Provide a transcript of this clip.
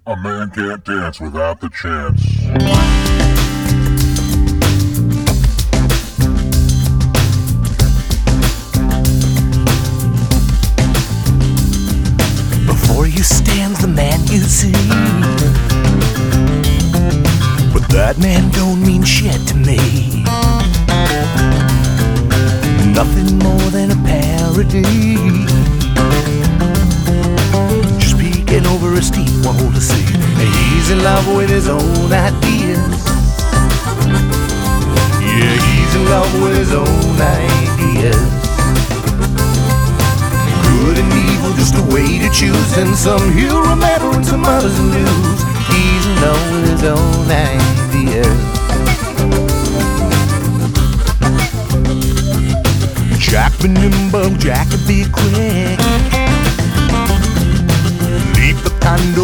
A man can't dance without the chance. Before you stands the man you see, but that man don't mean shit to me. Nothing more than a parody, just peeking over a steep wall to see. He's in love with his own ideas. Yeah, he's in love with his own ideas. Good and evil, just a way to choose, and some he'll remember and some others lose. He's in love with his own ideas. Jack be nimble, Jack be quick. Leave the condo